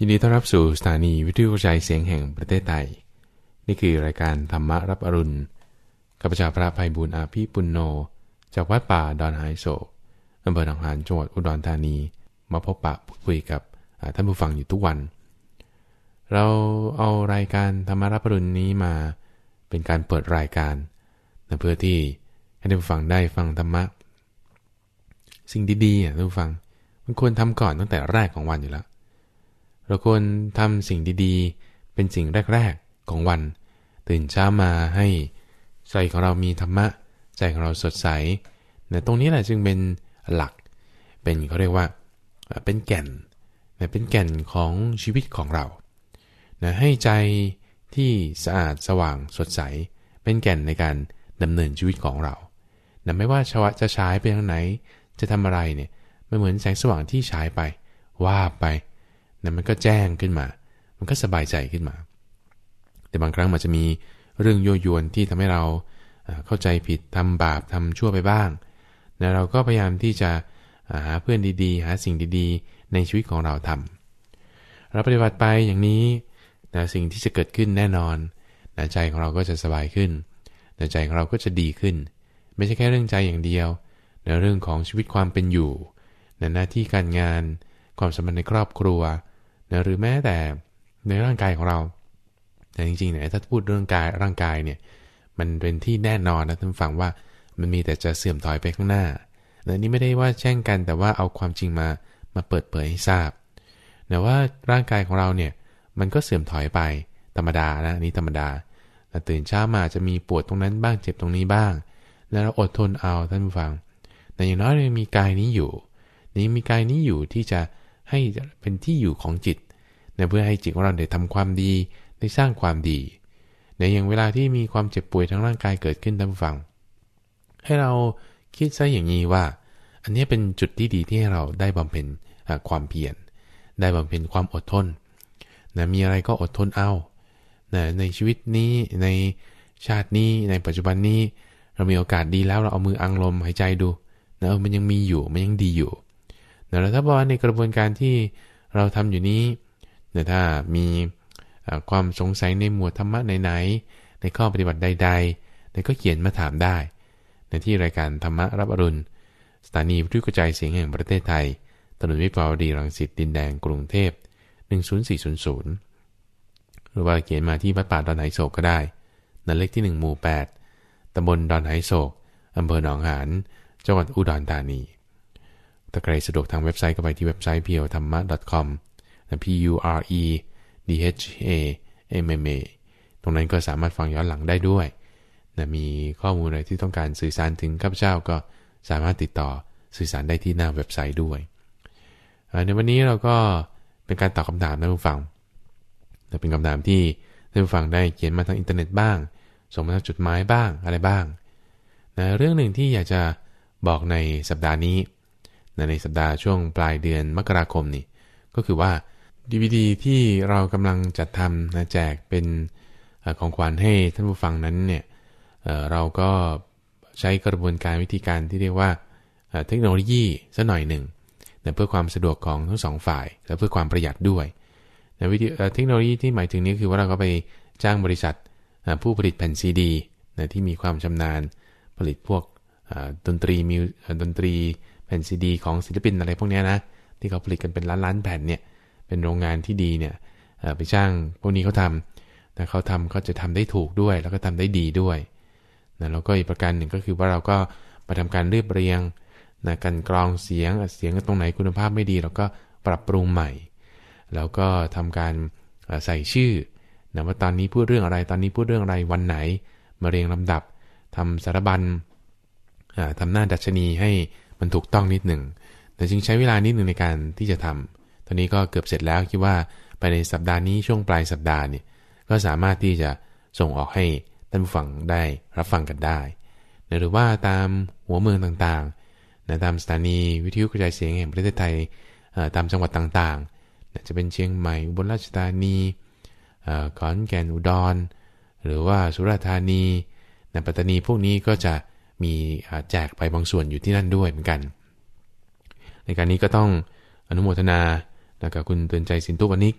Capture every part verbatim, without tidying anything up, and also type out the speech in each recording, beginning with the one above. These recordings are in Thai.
ยินดีต้อนรับสู่สถานีวิทยุกระจายเสียงแห่งประเทศไทยนี่คือรายการธรรมรับอรุณข้าพเจ้าพระภัยบุญอาภีปุณโญจากวัดป่าดอนหายโศกอำเภอหนองหานจังหวัดอุดรธานีมาพบปะพูดคุยกับท่านผู้ฟังอยู่ทุกวันเราเอารายการธรรมรับอรุณนี้มาเป็นการเปิดรายการเพื่อที่ให้ท่านผู้ฟังได้ฟังธรรมะสิ่งดีๆท่านผู้ฟังมันควรทำก่อนตั้งแต่แรกของวันอยู่แล้วเราควรทำสิ่งดีๆเป็นสิ่งแรกๆของวันตื่นเช้ามาให้ใจของเรามีธรรมะใจของเราสดใสนะตรงนี้แหละจึงเป็นหลักเป็นเขาเรียกว่าเป็นแก่นนะเป็นแก่นของชีวิตของเรานะให้ใจที่สะอาดสว่างสดใสเป็นแก่นในการดำเนินชีวิตของเรานะไม่ว่าชวะจะฉายไปทางไหนจะทำอะไรเนี่ยไม่เหมือนแสงสว่างที่ฉายไปว่าไปนะมันก็แจ้งขึ้นมามันก็สบายใจขึ้นมาแต่บางครั้งมันจะมีเรื่องยั่วยวนที่ทำให้เราเข้าใจผิดทำบาปทำชั่วไปบ้างนะเราก็พยายามที่จะหาเพื่อนดีๆหาสิ่งดีๆในชีวิตของเราทำเราปฏิบัติไปอย่างนี้นะสิ่งที่จะเกิดขึ้นแน่นอนนะใจของเราก็จะสบายขึ้นนะใจของเราก็จะดีขึ้นไม่ใช่แค่เรื่องใจอย่างเดียวนะเรื่องของชีวิตความเป็นอยู่นะหน้าที่การงานความสัมพันธ์ในครอบครัวนะหรือแม้แต่ในร่างกายของเราแต่จริงๆเนี่ยถ้าพูดเรื่องกายร่างกายเนี่ยมันเป็นที่แน่นอนนะท่านฟังว่ามันมีแต่จะเสื่อมถอยไปข้างหน้านะนี่ไม่ได้ว่าแช่งกันแต่ว่าเอาความจริงมามาเปิดเผยให้ทราบนะว่าร่างกายของเราเนี่ยมันก็เสื่อมถอยไปธรรมดานะนี่ธรรมดาแต่ตื่นเช้ามาจะมีปวดตรงนั้นบ้างเจ็บตรงนี้บ้างแล้วเราอดทนเอาท่านผู้ฟังแต่อย่างน้อยยังมีกายนี้อยู่นี่มีกายนี้อยู่ที่จะให้เป็นที่อยู่ของจิตนะเพื่อให้จิตของเราได้ทำความดีได้สร้างความดีในอย่างเวลาที่มีความเจ็บป่วยทางร่างกายเกิดขึ้นท่านผู้ฟังให้เราคิดซะอย่างนี้ว่าอันนี้เป็นจุดที่ดีที่ให้เราได้บำเพ็ญความเพียรได้บำเพ็ญความอดทนนะมีอะไรก็อดทนเอานะในชีวิตนี้ในชาตินี้ในปัจจุบันนี้เรามีโอกาสดีแล้วเราเอามืออังลมหายใจดูนะเออมันยังมีอยู่มันยังดีอยู่นะแล้วถ้าบอกว่าในกระบวนการที่เราทำอยู่นี้นะถ้ามีความสงสัยในหมวดธรรมะไหนๆในข้อปฏิบัติใดๆนะก็เขียนมาถามได้ในที่รายการธรรมะรับอรุณสถานีวิทยุกระจายเสียงแห่งประเทศไทยถนนวิภาวดีรังสิตดินแดงกรุงเทพหนึ่งศูนย์สี่ศูนย์ศูนย์หรือว่าเขียนมาที่วัดป่าดอนไหโศกก็ได้นั่นเลขที่หนึ่งหมู่แปดตำบลดอนไหโศกอำเภอหนองหานจังหวัดอุดรธานีถ้าใครสะดวกทางเว็บไซต์ก็ไปที่เว็บไซต์ พี โอ ธรรมะ ดอท คอม p u r e d h a m m a ตรงนั้นก็สามารถฟังย้อนหลังได้ด้วยนะมีข้อมูลอะไรที่ต้องการสื่อสารถึงข้าพเจ้าก็สามารถติดต่อสื่อสารได้ที่หน้าเว็บไซต์ด้วยในวันนี้เราก็เป็นการตอบคำถามท่านผู้ฟังแต่เป็นคำถามที่ท่านผู้ฟังได้เขียนมาทางอินเทอร์เน็ตบ้างส่งมาทางจดหมายบ้างอะไรบ้างนะเรื่องหนึ่งที่อยากจะบอกในสัปดาห์นี้ในสัปดาห์ช่วงปลายเดือนมกราคมนี่ก็คือว่า ดี วี ดี ที่เรากำลังจัดทำนะแจกเป็นของขวัญให้ท่านผู้ฟังนั้นเนี่ย เ, เราก็ใช้กระบวนการวิธีการที่เรียกว่าเทคโนโลยีสักหน่อยหนึ่งนะเพื่อความสะดวกของทั้งสองฝ่ายและเพื่อความประหยัดด้วยนะวิธีเทคโนโลยีที่หมายถึงนี้คือว่าเราก็ไปจ้างบริษัทผู้ผลิตแผ่นซีดีนะที่มีความชำนาญผลิตพวกดนตรีมิวดนตรีแผ่นซีดีของศิลปินอะไรพวกนี้นะที่เขาผลิตกันเป็นล้านๆแผ่นเนี่ยเป็นโรงงานที่ดีเนี่ยไปจ้างพวกนี้เขาทำแต่เขาทำเขาจะทำได้ถูกด้วยแล้วก็ทำได้ดีด้วยนะแล้วก็อีกประการหนึ่งก็คือว่าเราก็มาทำการเรียบเรียงนะกันกรองเสียงเสียงตรงไหนคุณภาพไม่ดีเราก็ปรับปรุงใหม่แล้วก็ทำการใส่ชื่อนะว่าตอนนี้พูดเรื่องอะไรตอนนี้พูดเรื่องอะไรวันไหนมาเรียงลำดับทำสารบัญทำหน้าดัชนีให้มันถูกต้องนิดหนึ่งแต่จึงใช้เวลานิดหนึ่งในการที่จะทำตอนนี้ก็เกือบเสร็จแล้วคิดว่าภายในสัปดาห์นี้ช่วงปลายสัปดาห์เนี่ยก็สามารถที่จะส่งออกให้ท่านผู้ฟังได้รับฟังกันได้หรือว่าตามหัวเมืองต่างๆนะตามสถานีวิทยุกระจายเสียงแห่งประเทศไทยตามจังหวัดต่างๆนะจะเป็นเชียงใหม่อุบลราชธานีขอนแก่นอุดรหรือว่าสุราษฎร์ธานีนะปัตตานีพวกนี้ก็จะมีแจกไปบางส่วนอยู่ที่นั่นด้วยเหมือนกันในการนี้ก็ต้องอนุโมทนากับคุณเตือนใจสินตุวณิก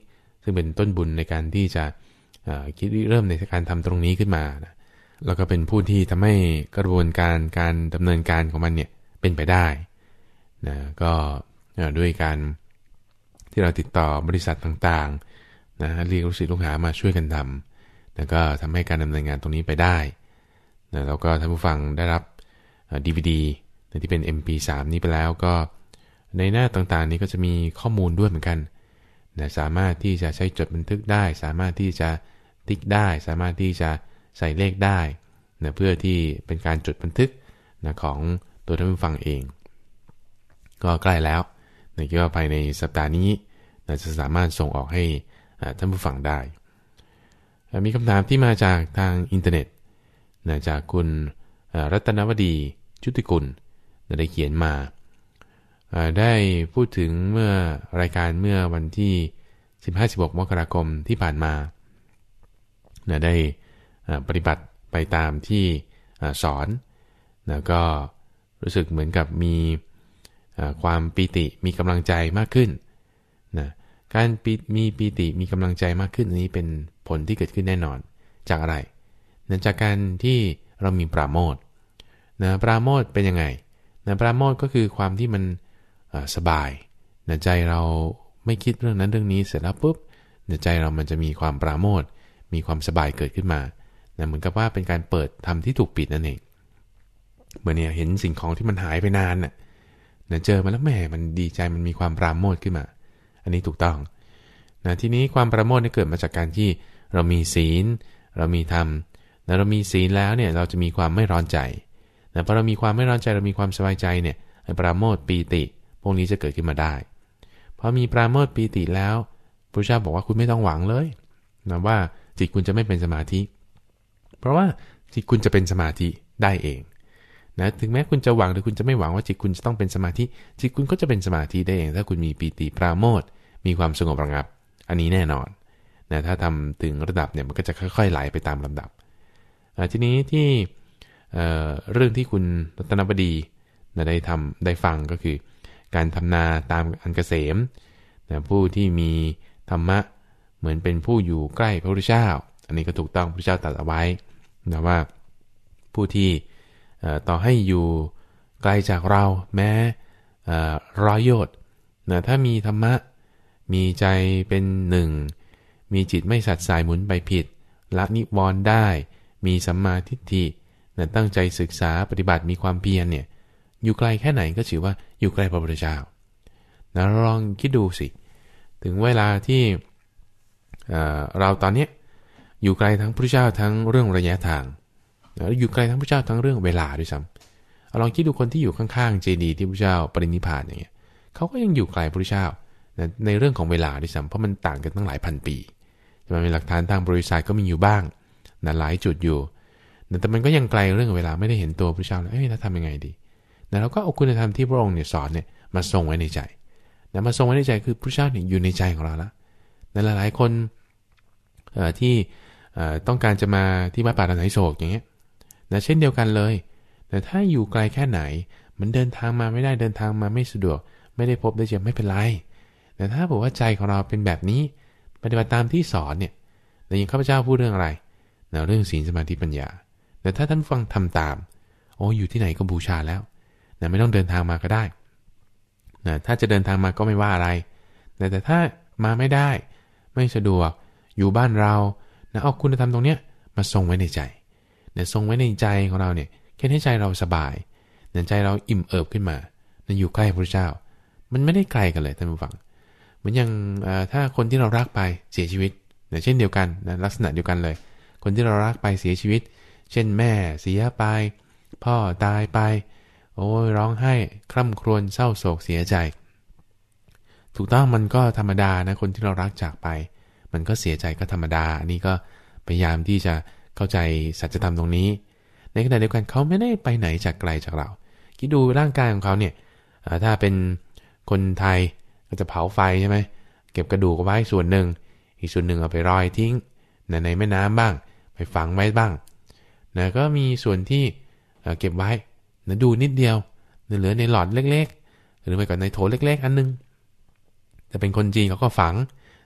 ซึ่งเป็นต้นบุญในการที่จะคิดเริ่มในการทำตรงนี้ขึ้นมานะแล้วก็เป็นผู้ที่ทำให้กระบวนการการดำเนินการของมันเนี่ยเป็นไปได้นะก็ด้วยการที่เราติดต่อบริษัทต่างๆนะเรียกลูกศิษย์ลูกหามาช่วยกันทำแล้วก็ทำให้การดำเนินงานตรงนี้ไปได้นะแล้วก็ท่านผู้ฟังได้รับ ดี วี ดี ที่เป็น เอ็ม พี สาม นี้ไปแล้วก็ในหน้าต่างๆนี้ก็จะมีข้อมูลด้วยเหมือนกันนะสามารถที่จะใช้จดบันทึกได้สามารถที่จะติ๊กได้สามารถที่จะใส่เลขได้นะเพื่อที่เป็นการจดบันทึกนะของตัวท่านผู้ฟังเองก็ใกล้แล้วนะคิดว่าภายในสัปดาห์นี้นะจะสามารถส่งออกให้ท่านผู้ฟังได้มีคำถามที่มาจากทางอินเทอร์เน็ตนะจากคุณรัตนวดีชุติกุลนะได้เขียนมาได้พูดถึงเมื่อรายการเมื่อวันที่ สิบห้า สิบหก มกราคมที่ผ่านมานะได้ปฏิบัติไปตามที่สอนนะก็รู้สึกเหมือนกับมีความปีติมีกำลังใจมากขึ้นนะการมีปีติมีกำลังใจมากขึ้นอันนี้เป็นผลที่เกิดขึ้นแน่นอนจากอะไรนะจากการที่เรามีปราโมทย์นะปราโมทย์เป็นยังไงนะปราโมทย์ก็คือความที่มันสบายนะใจเราไม่คิดเรื่องนั้นเรื่องนี้เสร็จแล้วปุ๊บนะใจเรามันจะมีความปราโมทย์มีความสบายเกิดขึ้นมานะเหมือนกับว่าเป็นการเปิดธรรมที่ถูกปิดนั่นเองเมื่อเนี่ยเห็นสิ่งของที่มันหายไปนานน่ะนะเจอมาแล้วแหมมันดีใจมันมีความปราโมทย์ขึ้นมาอันนี้ถูกต้องนะทีนี้ความปราโมทย์นี่เกิดมาจากการที่เรามีศีลเรามีธรรมนะเรามีศีลแล้วเนี่ยเราจะมีความไม่ร้อนใจนะพอเรามีความไม่ร้อนใจเรามีความสบายใจเนี่ยปราโมทย์ปีติพวกนี้จะเกิดขึ้นมาได้พอมีปราโมทย์ปีติแล้วพระเจ้าบอกว่าคุณไม่ต้องหวังเลยนะว่าจิตคุณจะไม่เป็นสมาธิเพราะว่าจิตคุณจะเป็นสมาธิได้เองนะถึงแม้คุณจะหวังหรือคุณจะไม่หวังว่าจิตคุณจะต้องเป็นสมาธิจิตคุณก็จะเป็นสมาธิได้เองถ้าคุณมีปีติปราโมทย์มีความสงบระงับอันนี้แน่นอนนะถ้าทำถึงระดับเนี่ยมันก็จะค่อยๆไหลไปตามลำดับทีนี้ที่เอ่อเรื่องที่คุณรัตนบดีนะได้ทำได้ฟังก็คือการทำนาตามอันเกษมนะผู้ที่มีธรรมะเหมือนเป็นผู้อยู่ใกล้พระพุทธเจ้าอันนี้ก็ถูกต้องพระพุทธเจ้าตรัสเอาไว้นะว่าผู้ที่ต่อให้อยู่ไกลจากเราแม้ร้อยโยชน์นะถ้ามีธรรมะมีใจเป็นหนึ่งมีจิตไม่สัดสายหมุนไปผิดละนิวรณ์ได้มีสัมมาทิฏฐินะตั้งใจศึกษาปฏิบัติมีความเพียรเนี่ยอยู่ไกลแค่ไหนก็ถือว่าอยู่ใกล้พระพุทธเจ้านะลองคิดดูสิถึงเวลาที่เอ่อเราตอนนี้อยู่ไกลทั้งพระพุทธเจ้าทั้งเรื่องระยะทางแล้วอยู่ไกลทั้งพระเจ้าทั้งเรื่องเวลาด้วยซ้ำเอาลองคิดดูคนที่อยู่ข้างๆเจดีย์ที่พระเจ้าปรินิพพานอย่างเงี้ยเขาก็ยังอยู่ไกลพระเจ้าในเรื่องของเวลาด้วยซ้ำเพราะมันต่างกันตั้งหลายพันปีมันมีหลักฐานทางบริษัทก็มีอยู่บ้างนะหลายจุดอยู่แต่มันก็ยังไกลเรื่องเวลาไม่ได้เห็นตัวพระเจ้าแล้วเอ้ยแล้วทำยังไงดีนะเราก็เอาคุณธรรมที่พระองค์เนี่ยสอนเนี่ยมาทรงไว้ในใจนะมาทรงไว้ในใจคือพระเจ้าเนี่ยอยู่ในใจของเราแล้วนะหลายๆคนที่ต้องการจะมาที่วัดป่าดอนไหโศกอย่างเงี้ยนะเช่นเดียวกันเลยแต่ถ้าอยู่ไกลแค่ไหนมันเดินทางมาไม่ได้เดินทางมาไม่สะดวกไม่ได้พบได้เจอไม่เป็นไรแต่ถ้าบอกว่าใจของเราเป็นแบบนี้ปฏิบัติตามที่สอนเนี่ยแต่อย่างข้าพเจ้าพูดเรื่องอะไรนะเรื่องศีลสมาธิปัญญาแต่ถ้าท่านฟังทำตามโอ้อยู่ที่ไหนก็บูชาแล้วนะไม่ต้องเดินทางมาก็ได้นะถ้าจะเดินทางมาก็ไม่ว่าอะไรแต่แต่ถ้ามาไม่ได้ไม่สะดวกอยู่บ้านเรานะเอาคุณธรรมตรงเนี้ยมาทรงไว้ในใจนะทรงไว้ในใจของเราเนี่ยแค่ให้ใจเราสบายนะใจเราอิ่มเอิบขึ้นมานะอยู่ใกล้พระเจ้ามันไม่ได้ไกลกันเลยท่านผู้ฟังเหมือนอย่างถ้าคนที่เรารักไปเสียชีวิตนะเช่นเดียวกันนะลักษณะเดียวกันเลยคนที่เรารักไปเสียชีวิตเช่นแม่เสียไปพ่อตายไปโอ้ยร้องไห้คร่ำครวญเศร้าโศกเสียใจถูกต้องมันก็ธรรมดานะคนที่เรารักจากไปมันก็เสียใจก็ธรรมดาอันนี้ก็พยายามที่จะเข้าใจสัจธรรมตรงนี้ในขณะเดียวกันเขาไม่ได้ไปไหนจากไกลจากเราคิดดูร่างกายของเขาเนี่ยถ้าเป็นคนไทยก็จะเผาไฟใช่ไหมเก็บกระดูกไว้ส่วนหนึ่งอีกส่วนหนึ่งเอาไปรอยทิ้งในแม่น้ำบ้างไปฝังไว้บ้างนะก็มีส่วนที่เก็บไว้นะดูนิดเดียวเหลือในหลอดเล็กๆหรือไปก่อนในโถเล็กๆอันนึงแต่เป็นคนจีนเขาก็ฝัง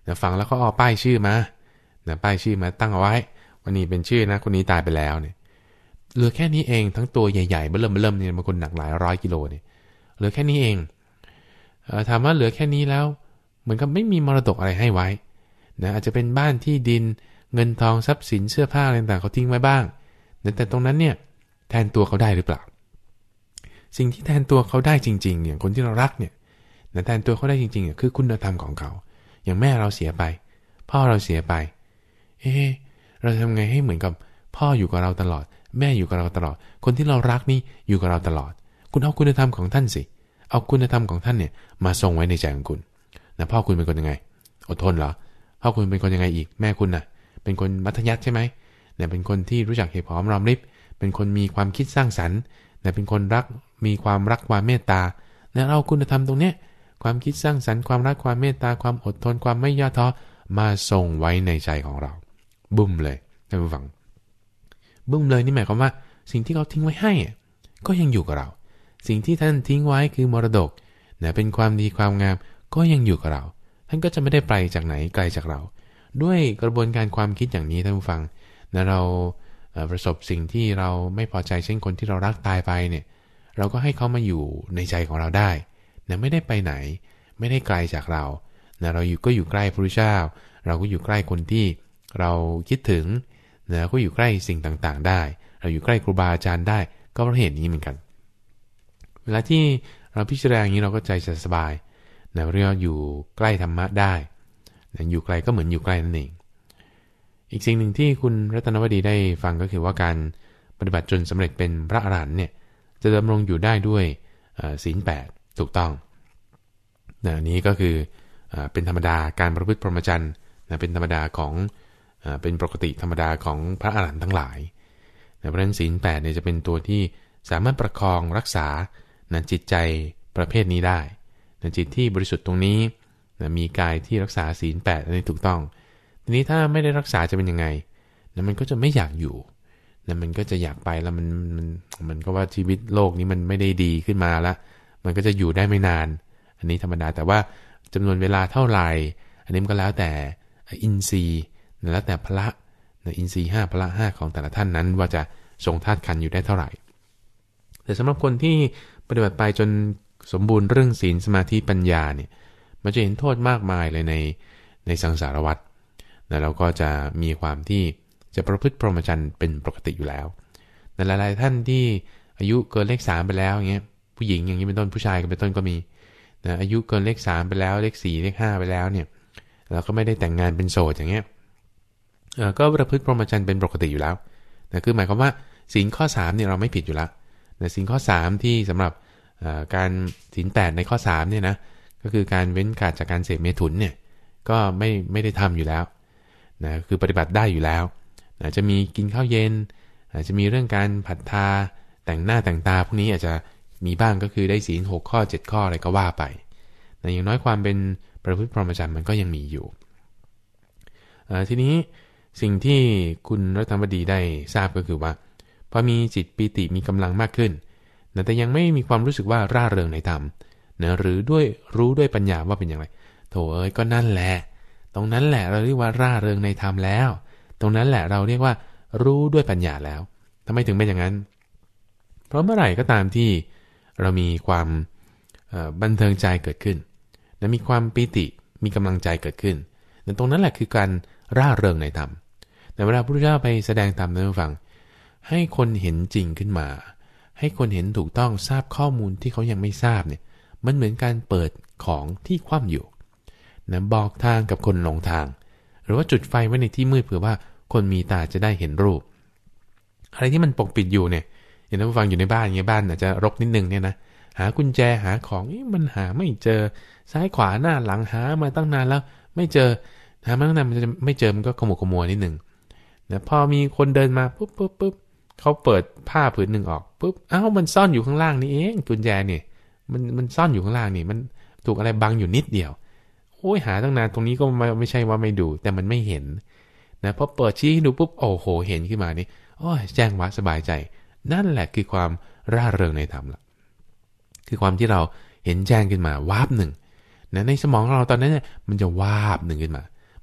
นะฟังแล้วก็เอาป้ายชื่อมานะป้ายชื่อมาตั้งเอาไว้วันนี้เป็นชื่อนะคนนี้ตายไปแล้วเนี่ยเหลือแค่นี้เองทั้งตัวใหญ่ๆเบิ่มเบิ่มเนี่ยบางคนหนักหลายร้อยกิโลเนี่ยเหลือแค่นี้เองเอ่อถามว่าเหลือแค่นี้แล้วเหมือนกับไม่มีมรดกอะไรให้ไว้นะอาจจะเป็นบ้านที่ดินเงินทองทรัพย์สินเสื้อผ้าอะไรต่างๆเขาทิ้งไว้บ้างแต่ตรงนั้นเนี่ยแทนตัวเขาได้หรือเปล่าสิ่งที่แทนตัวเขาได้จริงๆเนี่ยคนที่เรารักเนี่ยแทนตัวเขาได้จริงๆเนี่ยคือคุณธรรมของเขาอย่างแม่เราเสียไปพ่อเราเสียไปเอ๊ะเราทำไงให้เหมือนกับพ่ออยู่กับเราตลอดแม่อยู่กับเราตลอดคนที่เรารักนี่อยู่กับเราตลอดคุณเอาคุณธรรมของท่านสิเอาคุณธรรมของท่านเนี่ยมาทรงไว้ในใจของคุณนะพ่อคุณเป็นคนยังไงอดทนเหรอพ่อคุณเป็นคนยังไงอีกแม่คุณน่ะเป็นคนมัธยัสถ์ใช่ไหมเนี่ยเป็นคนที่รู้จักเหตุผลรอมริบเป็นคนมีความคิดสร้างสรรค์เนี่ยเป็นคนรักมีความรักความเมตตาเนี่ยเอาคุณธรรมตรงเนี้ยความคิดสร้างสรรค์ความรักความเมตตาความอดทนความไม่ย่อท้อมาส่งไว้ในใจของเราบุ้มเลยท่านผู้ฟังบุ้มเลยนี่หมายความว่าสิ่งที่เขาทิ้งไว้ให้ก็ยังอยู่กับเราสิ่งที่ท่านทิ้งไว้คือมรดกนะเป็นความดีความงามก็ยังอยู่กับเราท่านก็จะไม่ได้ไปจากไหนไกลจากเราด้วยกระบวนการความคิดอย่างนี้ท่านผู้ฟังนะเราประสบสิ่งที่เราไม่พอใจเช่นคนที่เรารักตายไปเนี่ยเราก็ให้เขามาอยู่ในใจของเราได้นะไม่ได้ไปไหนไม่ได้ไกลจากเรานะเราอยู่ก็อยู่ใกล้พระพุทธเจ้าเราก็อยู่ใกล้คนที่เราคิดถึงนะก็อยู่ใกล้สิ่งต่างๆได้เราอยู่ใกล้ครูบาอาจารย์ได้ก็เพราะเหตุนี้เหมือนกันเวลาที่เราพิจารณาอย่างนี้เราก็ใจจะสบายนะเรียกว่าอยู่ใกล้ธรรมะได้นะอยู่ไกลก็เหมือนอยู่ใกล้นั่นเองอีกสิ่งหนึ่งที่คุณรัตนวดีได้ฟังก็คือว่าการปฏิบัติจนสำเร็จเป็นพระอรหันต์เนี่ยจะดำรงอยู่ได้ด้วยศีลแปดถูกต้องนะนี้ก็คือเป็นธรรมดาการประพฤติพรหมจรรย์นะเป็นธรรมดาของเป็นปกติธรรมดาของพระอรหันต์ทั้งหลายนะเพราะฉะนั้นศีลแปดเนี่ยจะเป็นตัวที่สามารถประคองรักษานะจิตใจประเภทนี้ได้นะจิตที่บริสุทธิ์ตรงนี้นะมีกายที่รักษาศีลแปดอันนี้ถูกต้องทีนี้ถ้าไม่ได้รักษาจะเป็นยังไงนะมันก็จะไม่อยากอยู่นะมันก็จะอยากไปแล้วมันมันมันก็ว่าชีวิตโลกนี้มันไม่ได้ดีขึ้นมาละมันก็จะอยู่ได้ไม่นานอันนี้ธรรมดาแต่ว่าจำนวนเวลาเท่าไหร่อันนี้มันก็แล้วแต่อินทรีย์แล้วแต่พละอินทรีย์ห้าพละห้าของแต่ละท่านนั้นว่าจะทรงธาตุขันธ์อยู่ได้เท่าไหร่แต่สำหรับคนที่ปฏิบัติไปจนสมบูรณ์เรื่องศีลสมาธิปัญญาเนี่ยมันจะเห็นโทษมากมายเลยในในสังสารวัฏแล้วเราก็จะมีความที่จะประพฤติพรหมจรรย์เป็นปกติอยู่แล้วแต่หลายๆท่านที่อายุเกินเลขสามไปแล้วอย่างเงี้ยผู้หญิงอย่างนี้เป็นต้นผู้ชายก็เป็นต้นก็มีนะอายุเกินเลขสามไปแล้วเลขสี่เลขห้าไปแล้วเนี่ยเราก็ไม่ได้แต่งงานเป็นโสดอย่างเงี้ยเออก็ประพฤติพรหมจรรย์เป็นปกติอยู่แล้วนะคือหมายความว่าศีลข้อสามเนี่ยเราไม่ผิดอยู่แล้วนะศีลข้อสามที่สำหรับการศีลแปดในข้อสามเนี่ยนะก็คือการเว้นขาดจากการเสพเมถุนเนี่ยก็ไม่ไม่ได้ทำอยู่แล้วนะคือปฏิบัติได้อยู่แล้วนะจะมีกินข้าวเย็นอาจจะมีเรื่องการผัดทาแต่งหน้าแต่งตาพวกนี้อาจจะมีบ้างก็คือได้ศีลหกข้อเจ็ดข้ออะไรก็ว่าไปแต่อย่างน้อยความเป็นประพฤติพรหมจรรย์มันก็ยังมีอยู่ทีนี้สิ่งที่คุณรัตนวดีได้ทราบก็คือว่าพอมีจิตปีติมีกำลังมากขึ้นแต่ยังไม่มีความรู้สึกว่าร่าเริงในธรรมนะหรือด้วยรู้ด้วยปัญญาว่าเป็นอย่างไรโถเอ้ยก็นั่นแหละตรงนั้นแหละเราเรียกว่าร่าเริงในธรรมแล้วตรงนั้นแหละเราเรียกว่ารู้ด้วยปัญญาแล้วทำไมถึงเป็นอย่างนั้นเพราะเมื่อไหร่ก็ตามที่เรามีความบันเทิงใจเกิดขึ้นและมีความปีติมีกำลังใจเกิดขึ้นแต่ตรงนั้นแหละคือการร่าเริงในธรรมแต่เวลาพระพุทธเจ้าไปแสดงธรรมนั้นฟังให้คนเห็นจริงขึ้นมาให้คนเห็นถูกต้องทราบข้อมูลที่เขายังไม่ทราบเนี่ยมันเหมือนการเปิดของที่คว่ำอยู่นะบอกทางกับคนหลงทางหรือว่าจุดไฟไว้ในที่มืดเผื่อว่าคนมีตาจะได้เห็นรูปอะไรที่มันปกปิดอยู่เนี่ยอย่างนั้นฟังอยู่ในบ้านอย่างเงี้ยบ้านอาจจะรกนิดนึงเนี่ยนะหากุญแจหาของมันหาไม่เจอซ้ายขวาหน้าหลังหามาตั้งนานแล้วไม่เจอหามาตั้งนานมันจะไม่เจอมันก็ขมุกขมัวนิดนึงนะพอมีคนเดินมาปุ๊บปุ๊บปุ๊บเขาเปิดผ้าผืนหนึ่งออกปุ๊บอ้าวมันซ่อนอยู่ข้างล่างนี่เองกุญแจเนี่ยมันมันซ่อนอยู่ข้างล่างนี่มันถูกอะไรบังอยู่นิดเดียวโอ้ยหาตั้งนานตรงนี้ก็ไม่ไม่ใช่ว่าไม่ดูแต่มันไม่เห็นนะพอเปิดชี้ให้ดูปุ๊บโอ้โหเห็นขึ้นมานี่โอ้ยแจ้งวัดสบายใจนั่นแหละคือความร่าเริงในธรรมละคือความที่เราเห็นแจ้งขึ้นมาวาบหนึ่งนะในสมองเราตอนนั้นเนี่ยมันจะวาบหนึ่งขึ้นมา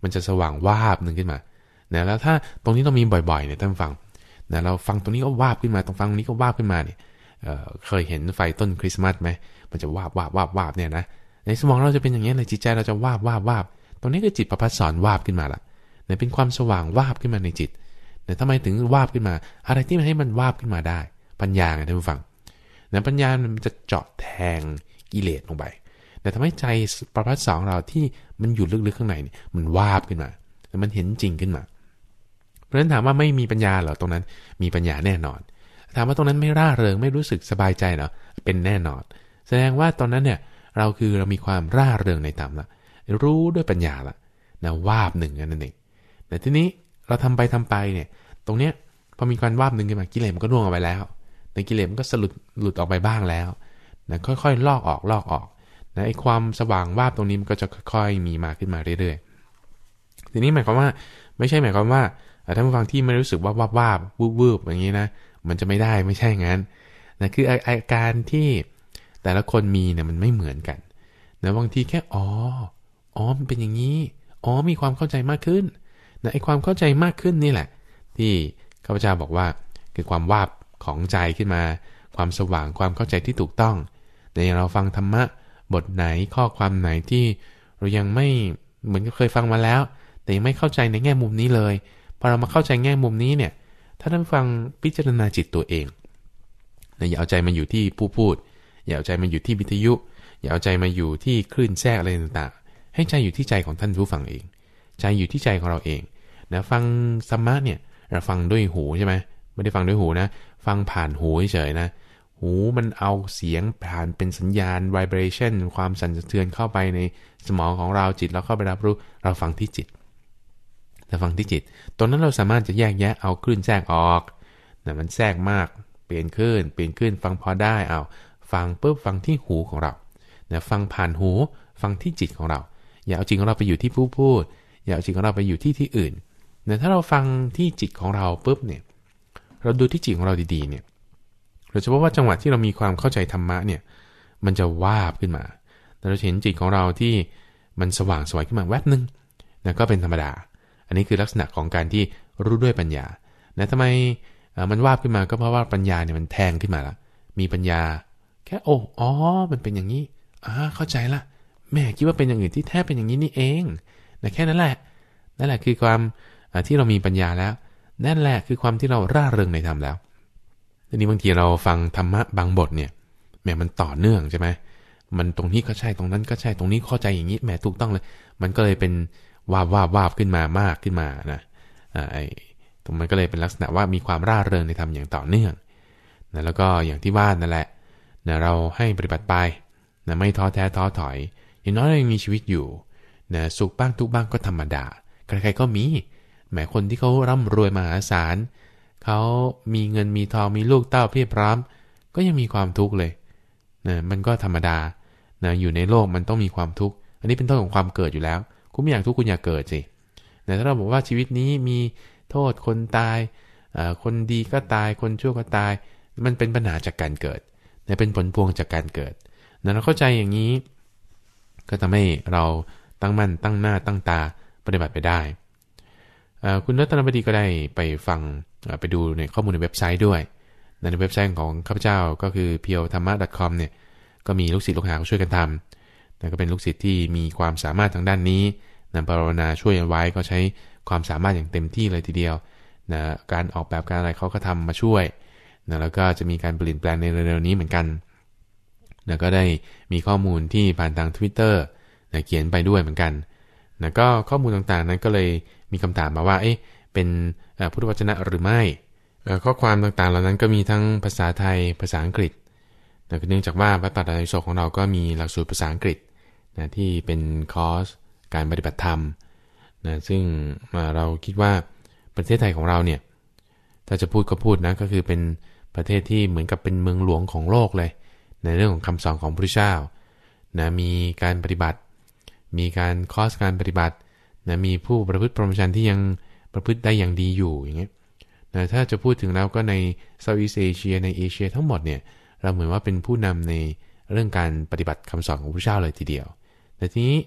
มันจะสว่างวาบหนึ่งขึ้นมานะแล้วถ้าตรงนี้เรามีบ่อยๆเนี่ยท่านฟังนะเราฟังตรงนี้ก็วาบขึ้นมาตรงฟังตรงนี้ก็วาบขึ้นมาเนี่ย เ, เคยเห็นไฟต้นคริสต์มาสไหมมันจะวาบวาบวาบวาบเนี่ยนะในสมองเราจะเป็นอย่างนี้เลยจิตใจเราจะวาบวาบวาบตรงนี้คือจิตประภัสสรวาบขึ้นมาละเนี่ยเป็นความสว่างวาบขึ้นมาในจิตเนี่ยทำไมถึงวาบขึ้นมาอะไรที่มันให้มันวาบขึ้นมาได้ปัญญาไงท่านผู้ฟังเนี่ยปัญญามันจะเจาะแทงกิเลสลงไปแต่ทำให้ใจประภัสสรเราที่มันอยู่ลึกๆข้างในเนี่ยมันวาบขึ้นมาแล้วมันเห็นจริงขึ้นมาเพราะฉะนั้นถามว่าไม่มีปัญญาเหรอตรงนั้นมีปัญญาแน่นอนถามว่าตรงนั้นไม่ร่าเริงไม่รู้สึกสบายใจเหรอเป็นแน่นอนแสดงว่าตอนนั้นเนี่ยเราคือเรามีความร่าเริงในธรรมละรู้ด้วยปัญญาละนะวาบหนึ่งนั่นเองแต่ทีนี้เราทำไปทำไปเนี่ยตรงเนี้ยพอมีการวาบหนึ่งขึ้นมากิเลสมันก็ร่วงออกไปแล้วในกิเลสมันก็สลุดหลุดออกไปบ้างแล้วนะค่อยๆลอกออกลอกออกนะไอ้ความสว่างวาบตรงนี้มันก็จะค่อยๆมีมาขึ้นมาเรื่อยๆทีนี้หมายความว่าไม่ใช่หมายความว่าท่านผู้ฟังที่ไม่รู้สึกว่าวาบวาบวูบวูบอย่างนี้นะมันจะไม่ได้ไม่ใช่งั้นนะคืออาการที่แต่ละคนมีเนี่ยมันไม่เหมือนกันนะบางทีแค่อ๋ออ๋อมันเป็นอย่างนี้อ๋อมีความเข้าใจมากขึ้นนะไอ้ความเข้าใจมากขึ้นนี่แหละที่ข้าพเจ้าบอกว่าคือความวาบของใจขึ้นมาความสว่างความเข้าใจที่ถูกต้องแต่อย่างเราฟังธรรมะบทไหนข้อความไหนที่เรายังไม่เหมือนเคยฟังมาแล้วแต่ยังไม่เข้าใจในแง่มุมนี้เลยพอเรามาเข้าใจแง่มุมนี้เนี่ยถ้าท่านฟังพิจารณาจิตตัวเองนะอย่าเอาใจมาอยู่ที่ผู้พูดอย่าเอาใจมาอยู่ที่วิทยุอย่าเอาใจมาอยู่ที่คลื่นแทรกอะไรต่างๆให้ใจอยู่ที่ใจของท่านผู้ฟังเองใจอยู่ที่ใจของเราเองนะฟังธรรมะเนี่ยเราฟังด้วยหูใช่ไหมไม่ได้ฟังด้วยหูนะฟังผ่านหูเฉยๆนะหูมันเอาเสียงผ่านเป็นสัญญาณ vibration ความสั่นสะเทือนเข้าไปในสมองของเราจิตเราเข้าไปรับรู้เราฟังที่จิตแต่ฟังที่จิตตรงนั้นเราสามารถจะแยกแยะเอาคลื่นแทรกออกนะมันแทรกมากเปลี่ยนคลื่นเปลี่ยนคลื่นฟังพอได้เอาฟังปุ๊บฟังที่หูของเรานะฟังผ่านหูฟังที่จิตของเราอย่าเอาจริงของเราไปอยู่ที่ผู้พูดอย่าเอาจริงของเราไปอยู่ที่ที่อื่นนะถ้าเราฟังที่จิตของเราปุ๊บเนี่ยเราดูที่จิตของเราดีๆเนี่ยเราจะพบว่าจังหวะที่เรามีความเข้าใจธรรมะเนี่ยมันจะวาบขึ้นมาเราเห็นจิตของเราที่มันสว่างสวยขึ้นมาแวบนึงนะก็เป็นธรรมดาอันนี้คือลักษณะของการที่รู้ด้วยปัญญานะทำไมมันวาบขึ้นมาก็เพราะว่าปัญญาเนี่ยมันแทงขึ้นมาละมีปัญญาแค่โอ้อ๋อมันเป็นอย่างนี้อ่าเข้าใจละแม่คิดว่าเป็นอย่างอื่นที่แท้เป็นอย่างนี้นี่เองนะแค่นั้นแหละนั่นแหละคือความที่เรามีปัญญาแล้วนั่นแหละคือความที่เราร่าเริงในธรรมแล้วทีนี้บางทีเราฟังธรรมะบางบทเนี่ยแหมมันต่อเนื่องใช่ไหมมันตรงนี้ก็ใช่ตรงนั้นก็ใช่ตรงนี้เข้าใจอย่างนี้แหมถูกต้องเลยมันก็เลยเป็นวาบวาบวาบขึ้นมามากขึ้นมานะไอ้ตรงมันก็เลยเป็นลักษณะว่ามีความร่าเริงในธรรมอย่างต่อเนื่องนะแล้วก็อย่างที่ว่านั่นแหละนะเราให้ปฏิบัติไปนะไม่ท้อแท้ท้อถอยอย่างน้อยเรายังมีชีวิตอยู่นะสุขบ้างทุกบ้างก็ธรรมดาใครๆก็มีแหมคนที่เขาร่ำรวยมหาศาลเขามีเงินมีทองมีลูกเต้าเพียบพร้อมก็ยังมีความทุกข์เลยนะมันก็ธรรมดานะอยู่ในโลกมันต้องมีความทุกข์อันนี้เป็นต้นของความเกิดอยู่แล้วคุณไม่อยากทุกข์คุณอยากเกิดสิแต่ถ้าเราบอกว่าชีวิตนี้มีโทษคนตายคนดีก็ตายคนชั่วก็ตายมันเป็นปัญหาจากการเกิดนะเป็นผลพวงจากการเกิดนะเราเข้าใจอย่างนี้ก็ทำให้เราตั้งมั่นตั้งหน้าตั้งตาปฏิบัติไปได้คุณรัตนบดีก็ได้ไปฟังไปดูในข้อมูลในเว็บไซต์ด้วยในเว็บไซต์ของข้าพเจ้าก็คือ เพียวธรรมะ ดอท คอม เนี่ยก็มีลูกศิษย์ลูกหาช่วยกันทำแต่ก็เป็นลูกศิษย์ที่มีความสามารถทางด้านนี้นำปรารถนาช่วยไว้ก็ใช้ความสามารถอย่างเต็มที่เลยทีเดียวนะการออกแบบการอะไรเขาก็ทำมาช่วยนะแล้วก็จะมีการเปลี่ยนแปลงในเร็วๆนี้เหมือนกันนะก็ได้มีข้อมูลที่ผ่านทาง Twitter นะเขียนไปด้วยเหมือนกันนะก็ข้อมูลต่างๆนั้นก็เลยมีคำถามมาว่าเอ๊ะเป็นพุทธวจนะหรือไม่ข้อความต่างๆเหล่านั้นก็มีทั้งภาษาไทยภาษาอังกฤษนะเนื่องจากว่าวัดป่าดอนไฮโซของเราก็มีหลักสูตรภาษาอังกฤษนะที่เป็นคอร์สการปฏิบัติธรรมนะซึ่งเราคิดว่าประเทศไทยของเราเนี่ยถ้าจะพูดก็พูดนะก็คือเป็นประเทศที่เหมือนกับเป็นเมืองหลวงของโลกเลยในเรื่องของคำสอนของพระพุทธเจ้านะมีการปฏิบัติมีการคอร์สการปฏิบัตินะมีผู้ประพฤติพรหมจรรย์ที่ยังประพฤติได้อย่างดีอยู่อย่างเงี้ยนะถ้าจะพูดถึงแล้วก็ในเซาท์อีสต์เอเชียในเอเชียทั้งหมดเนี่ยเราเหมือนว่าเป็นผู้นำในเรื่องการปฏิบัติคำสอนของพระพุทธเจ้าเลยทีเดียวแต่ทีนี้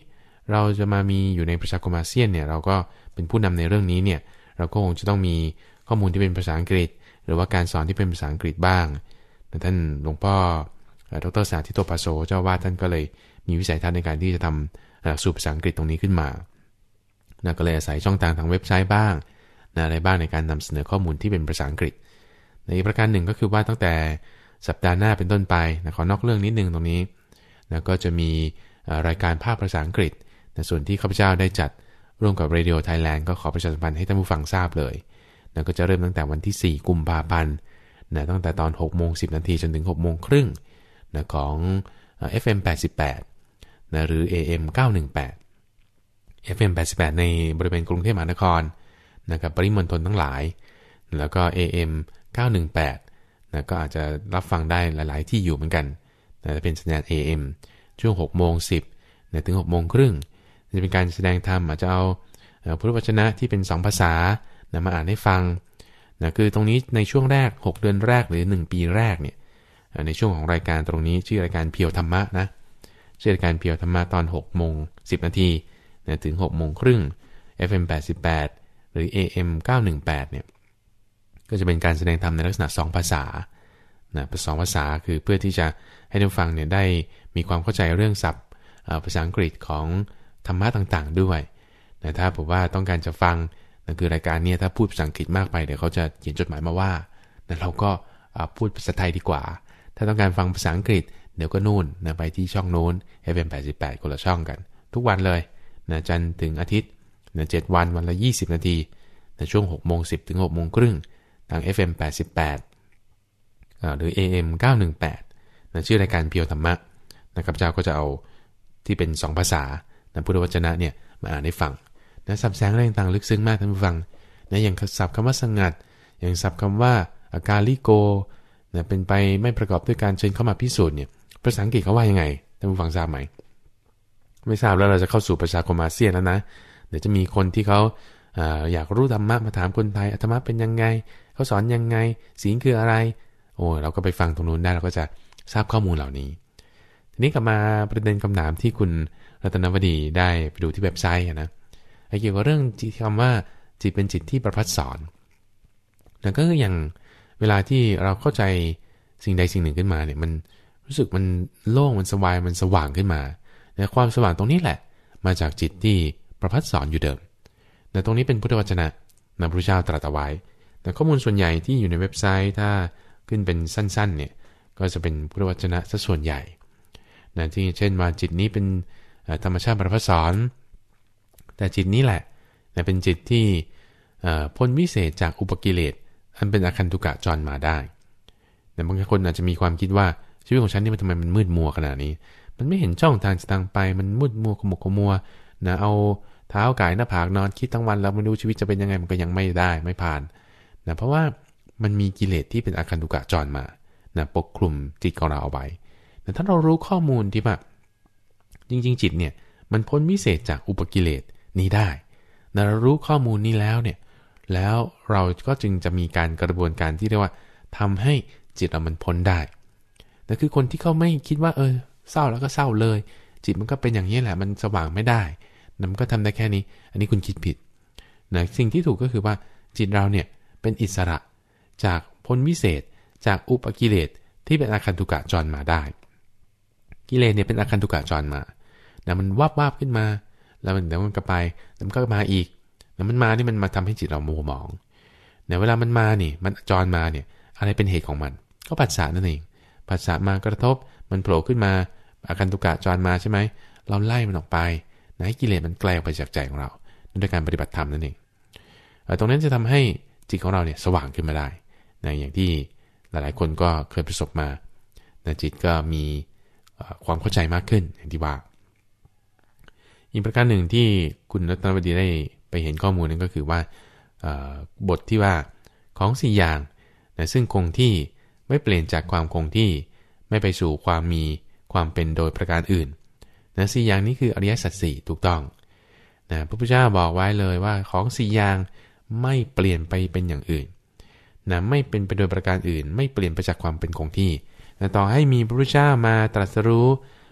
เราจะมามีอยู่ในประชาคมอาเซียนเนี่ยเราก็เป็นผู้นำในเรื่องนี้เนี่ยเราก็คงจะต้องมีข้อมูลที่เป็นภาษาอังกฤษหรือว่าการสอนที่เป็นภาษาอังกฤษบ้างแต่ท่านหลวงพ่อดร.สาธิตโตปัสโสเจ้าวาดท่านก็เลยมีวิสัยทัศน์ในการที่จะทำหลักสูตรภาษาอังกฤษตรงนี้ขึ้นมานะก็เลยอาศัยช่องทางทางเว็บไซต์บ้างนะอะไรบ้างในการนำเสนอข้อมูลที่เป็นภาษาอังกฤษในอีกประการหนึ่งก็คือว่าตั้งแต่สัปดาห์หน้าเป็นต้นไปนะขอนอกเรื่องนิดนึงตรงนี้นะก็จะมีรายการภาคภาษาอังกฤษนะส่วนที่ข้าพเจ้าได้จัดร่วมกับ Radio Thailand ก็ขอประชาสัมพันธ์ให้ท่านผู้ฟังทราบเลยนะก็จะเริ่มตั้งแต่วันที่สี่กุมภาพันธ์นะตั้งแต่ตอน หกโมงสิบ นาทีจนถึง หกโมงครึ่งนะของ เอฟ เอ็ม แปดสิบแปดนะหรือ เอ เอ็ม เก้าหนึ่งแปด เอฟ เอ็ม แปดสิบแปดในบริเวณกรุงเทพมหานครนะครับปริมณฑลทั้งหลายแล้วก็ เอ เอ็ม เก้าหนึ่งแปดนะก็อาจจะรับฟังได้หลายๆที่อยู่เหมือนกันนะจะเป็นสัญญาณ เอ เอ็ม ช่วง หกโมงสิบนะถึง หกโมงครึ่งจะเป็นการแสดงธรรมอาจจะเอาพุทธวจนะที่เป็นสองภาษานะมาอ่านให้ฟังนะคือตรงนี้ในช่วงแรกหกเดือนแรกหรือหนึ่งปีแรกเนี่ยในช่วงของรายการตรงนี้ชื่อรายการเพียวธรรมะนะชื่อรายการเพียวธรรมะตอน หกโมงสิบ นาทีนะถึง หกโมงครึ่ง เอฟ เอ็ม แปดสิบแปดหรือ เอ เอ็ม เก้าหนึ่งแปดเนี่ยก็จะเป็นการแสดงธรรมในลักษณะสองภาษานะสองภาษาคือเพื่อที่จะให้ท่านฟังเนี่ยได้มีความเข้าใจเรื่องศัพท์ภาษาอังกฤษของธรรมะต่างๆด้วยนะถ้าผมว่าต้องการจะฟังนั่นคือรายการนี้ถ้าพูดภาษาอังกฤษมากไปเดี๋ยวเขาจะเขียนจดหมายมาว่านะเราก็พูดภาษาไทยดีกว่าถ้าต้องการฟังภาษาอังกฤษเดี๋ยวก็นู่นนะไปที่ช่องโน้น เอฟ เอ็ม แปดสิบแปดคนละช่องกันทุกวันเลยนะจันทร์ถึงอาทิตย์นะเจ็ดวันวันละยี่สิบนาทีในช่วง หกโมงสิบ ถึง หกโมงครึ่งทาง เอฟ เอ็ม แปดสิบแปดอ่าหรือ เอ เอ็ม เก้าหนึ่งแปดนะชื่อรายการเพียวธรรมะนะครับเจ้าก็จะเอาที่เป็นสองภาษานะพุทธวจนะเนี่ยมาอ่านให้ฟังนะศัพท์แสงอะไรต่างๆลึกซึ้งมากท่านผู้ฟังนะอย่างศัพท์คำว่าสงัดอย่างศัพท์คำว่าอาการลิโกนะเป็นไปไม่ประกอบด้วยการเชิญเข้ามาพิสูจน์เนี่ยภาษาอังกฤษเขาว่ายังไงท่านผู้ฟังทราบไหมไม่ทราบแล้วเราจะเข้าสู่ประชาคมอาเซียนแล้วนะเดี๋ยวจะมีคนที่เขาเอ่ออยากรู้ธรรมะมาถามคนไทยธรรมะเป็นยังไงเขาสอนยังไงศีลคืออะไรโอ้เราก็ไปฟังตรงนู้นได้เราก็จะทราบข้อมูลเหล่านี้ทีนี้กลับมาประเด็นคำถามที่คุณรัตนวดีได้ไปดูที่เว็บไซต์นะเกี่ยวกับเรื่องคำว่าจิตเป็นจิตที่ประภัสสอนนั่นก็คืออย่างเวลาที่เราเข้าใจสิ่งใดสิ่งหนึ่งขึ้นมาเนี่ยมันรู้สึกมันโล่งมันสบายมันสว่างขึ้นมาแต่ความสว่างตรงนี้แหละมาจากจิตที่ประภัสสอนอยู่เดิมแต่ตรงนี้เป็นพุทธวจนะนะพระพุทธเจ้าตรัสเอาไว้แต่ข้อมูลส่วนใหญ่ที่อยู่ในเว็บไซต์ถ้าขึ้นเป็นสั้นๆเนี่ยก็จะเป็นพุทธวจนะซะส่วนใหญ่นะที่เช่นว่าจิตนี้เป็นธรรมชาติประภัสสอนแต่จิตนี้แหละนะเป็นจิตที่พ้นวิเศษจากอุปกิเลสอันเป็นอคันตุกะจรมาได้แต่บางคนอาจจะมีความคิดว่าชีวิตของฉันนี่มันทำไมมันมืดมัวขนาดนี้มันไม่เห็นช่องทางจะทางไปมันมืดมัวขมุกขมัวนะเอาเท้าก่ายหน้าผากนอนคิดทั้งวันแล้วไม่รู้ชีวิตจะเป็นยังไงมันก็ยังไม่ได้ไม่ผ่านนะเพราะว่ามันมีกิเลสที่เป็นอคันตุกะจรมานะปกคลุมจิตของเราเอาไว้แต่ถ้าเรารู้ข้อมูลที่ว่าจริงๆจิตเนี่ยมันพ้นวิเศษจากอุปกิเลสนี้ได้นะเรารู้ข้อมูลนี้แล้วเนี่ยแล้วเราก็จึงจะมีการกระบวนการที่เรียกว่าทำให้จิตเรามันพ้นได้นั่นคือคนที่เขาไม่คิดว่าเออเศร้าแล้วก็เศร้าเลยจิตมันก็เป็นอย่างนี้แหละมันสว่างไม่ได้มันก็ทำได้แค่นี้อันนี้คุณคิดผิดนะสิ่งที่ถูกก็คือว่าจิตเราเนี่ยเป็นอิสระจากพ้นวิเศษจากอุปกิเลสที่เป็นอาคันตุกะจรมาได้กิเลสเนี่ยเป็นอาคันตุกะจรมานะมันวาบวาบขึ้นมาแล้วมันเดี๋ยวมันก็ไปแล้วมันก็มาอีกแล้วมันมานี่มันมาทำให้จิตเรามัวหมองเนี่ยเวลามันมานี่มันจรมาเนี่ยอะไรเป็นเหตุของมันก็ปัสสะนั่นเองปัสสะมากระทบมันโผล่ขึ้นมาอาคันตุกะจรมาใช่ไหมเราไล่มันออกไปนะให้กิเลสมันไกลออกไปจากใจของเราด้วยการปฏิบัติธรรมนั่นเองตรงนั้นจะทำให้จิตของเราเนี่ยสว่างขึ้นมาได้นะอย่างที่หลายๆคนก็เคยประสบมานะจิตก็มีความเข้าใจมากขึ้นอย่างที่ว่าอีกประการหนึ่งที่คุณรัตนวดีได้ไปเห็นข้อมูลนั้นก็คือว่าบทที่ว่าของสี่อย่างนะซึ่งคงที่ไม่เปลี่ยนจากความคงที่ไม่ไปสู่ความมีความเป็นโดยประการอื่นนะสี่อย่างนี้คืออริยสัจสี่ถูกต้องนะพระพุทธเจ้าบอกไว้เลยว่าของสี่อย่างไม่เปลี่ยนไปเป็นอย่างอื่นนะไม่เป็นไปโดยประการอื่นไม่เปลี่ยนไปจากความเป็นคงที่นะต่อให้มีพระพุทธเจ้ามาตรัสรู้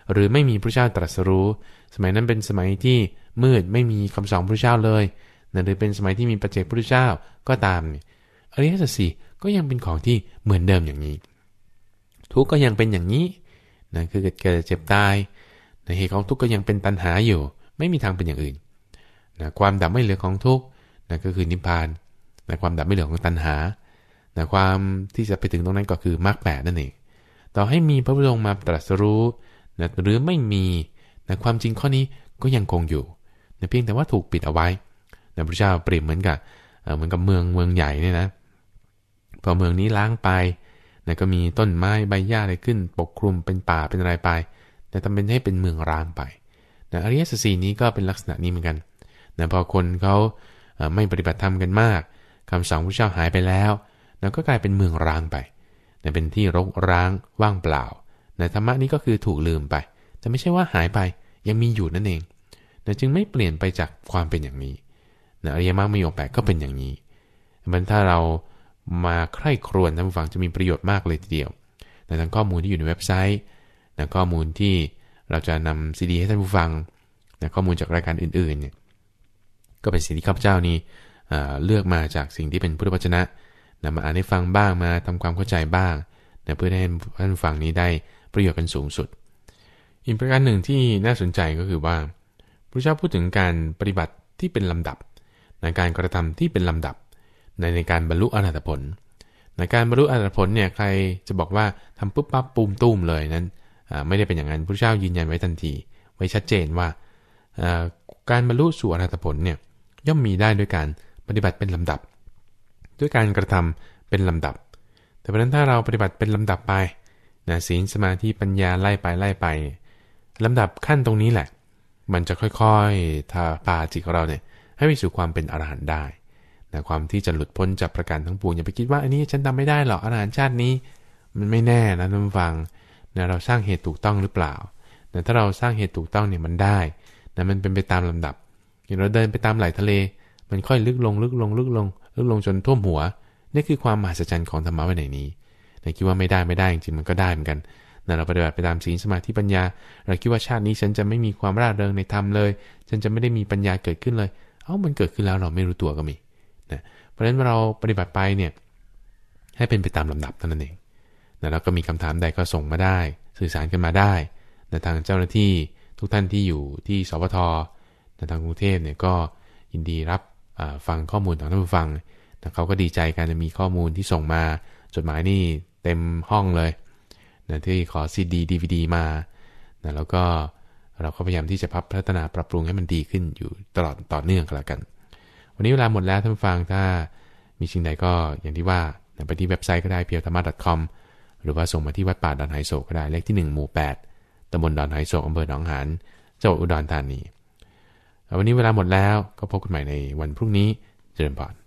หรือไม่มีพระเจ้าตรัสรู้สมัยนั้นเป็นสมัยที่มืดไม่มีคำสอนพระเจ้าเลยนะหรือเป็นสมัยที่มีปัจเจกพระเจ้าก็ตามอริยสัจสี่ก็ยังเป็นของที่เหมือนเดิมอย่างนี้ทุกข์ก็ยังเป็นอย่างนี้นะคือเกิดแก่เจ็บตายในเหตุของทุกข์ก็ยังเป็นตัณหาอยู่ไม่มีทางเป็นอย่างอื่นนะความดับไม่เหลือของทุกข์นะก็คือนิพพานนะความดับไม่เหลือของตัณหานะความที่จะไปถึงตรงนั้นก็คือมรรคแปดนั่นเองต่อให้มีพระพุทธองค์มาตรัสรู้นะหรือไม่มีนะความจริงข้อนี้ก็ยังคงอยู่นะเพียงแต่ว่าถูกปิดเอาไว้นะพระเจ้าเปรียบเหมือนกับเหมือนกับเมืองเมืองใหญ่เนี่ยนะพอเมืองนี้ล้างไปนะก็มีต้นไม้ใบหญ้าอะไรขึ้นปกคลุมเป็นป่าเป็นอะไรไปแต่ทำเป็นให้เป็นเมืองร้างไปนะอริยสัจสี่นี้ก็เป็นลักษณะนี้เหมือนกันนะพอคนเขาไม่ปฏิบัติธรรมกันมากคำสอนพระเจ้าหายไปแล้วนะก็กลายเป็นเมืองร้างไปนะเป็นที่รกร้างว่างเปล่านะธรรมะนี้ก็คือถูกลืมไปแต่ไม่ใช่ว่าหายไปยังมีอยู่นั่นเองนะจึงไม่เปลี่ยนไปจากความเป็นอย่างนี้นะอริยมรรคมีองค์แปดก็เป็นอย่างนี้มันถ้าเรามาใคร่ครวญท่านผู้ฟังจะมีประโยชน์มากเลยทีเดียวในทั้งข้อมูลที่อยู่ในเว็บไซต์นะข้อมูลที่เราจะนำซีดีให้ท่านผู้ฟังนะข้อมูลจากรายการอื่นๆเนี่ยก็เป็นสิ่งที่ข้าพเจ้านี้เลือกมาจากสิ่งที่เป็นพุทธวจนะนะมาอ่านให้ฟังบ้างมาทำความเข้าใจบ้างนะเพื่อให้ท่านผู้ฟังนี้ได้ประโยชน์กันสูงสุดอีกประการหนึ่งที่น่าสนใจก็คือว่าพระเจ้าพูดถึงการปฏิบัติที่เป็นลำดับในการกระทำที่เป็นลำดับในในการบรรลุอรหัตผลในการบรรลุอรหัตผลเนี่ยใครจะบอกว่าทำปุ๊บปั๊บปูมตุ้มเลยนั้นไม่ได้เป็นอย่างนั้นพระเจ้ายืนยันไว้ทันทีไว้ชัดเจนว่าการบรรลุสู่อรหัตผลเนี่ยย่อมมีได้ด้วยการปฏิบัติเป็นลำดับด้วยการกระทำเป็นลำดับแต่เพราะนั้นถ้าเราปฏิบัติเป็นลำดับไปนะศีลสมาธิปัญญาไล่ไปไล่ไปลำดับขั้นตรงนี้แหละมันจะค่อยๆทาพาจิตของเราเนี่ยให้ไปสู่ความเป็นอรหันต์ได้นะความที่จะหลุดพ้นจากประการทั้งปวงอย่าไปคิดว่าอันนี้ฉันทำไม่ได้หรอกอรหันต์ชาตินี้มันไม่แน่นะท่านผู้ฟังนะเราสร้างเหตุถูกต้องหรือเปล่าแต่ถ้าเราสร้างเหตุถูกต้องเนี่ยมันได้นะมันเป็นไปตามลำดับอย่างเราเดินไปตามไหลทะเลมันค่อยลึกลงลึกลงลึกลงลึกลงจนท่วมหัวนี่คือความมหัศจรรย์ของธรรมะไว้ในนี้แต่คิดว่าไม่ได้ไม่ได้จริงๆมันก็ได้เหมือนกันนะเราปฏิบัติไปตามศีลสมาธิปัญญาเราคิดว่าชาตินี้ฉันจะไม่มีความร่าเริงในธรรมเลยฉันจะไม่ได้มีปัญญาเกิดขึ้นเลยเอ้ามันเกิดขึ้นแล้วเราไม่รู้ตัวก็มีนะเพราะฉะนั้นเราปฏิบัติไปเนี่ยให้เป็นไปตามลำดับเท่านั้นเองนะแล้วก็มีคำถามใดก็ส่งมาได้สื่อสารกันมาได้นะทางเจ้าหน้าที่ทุกท่านที่อยู่ที่สปทนะทางกรุงเทพเนี่ยก็ยินดีรับฟังข้อมูลของท่านผู้ฟังนะเขาก็ดีใจการจะมีข้อมูลที่ส่งมาจดหมายนี่เต็มห้องเลยนะที่ขอซีดีดีวีดีมานะแล้วก็เราก็พยายามที่จะพัฒนาปรับปรุงให้มันดีขึ้นอยู่ตลอดต่อเนื่องกันแล้วกันวันนี้เวลาหมดแล้วท่านผู้ฟังถ้ามีสิ่งใดก็อย่างที่ว่าไปที่เว็บไซต์ก็ได้ เพียวธรรมะ .com หรือว่าส่งมาที่วัดป่าดอนไหโศกก็ได้เลขที่หนึ่งหมู่แปดตำบลดอนไหโศกอำเภอหนองหานจังหวัดอุดรธานีวันนี้เวลาหมดแล้วก็พบกันใหม่ในวันพรุ่งนี้เจริญพร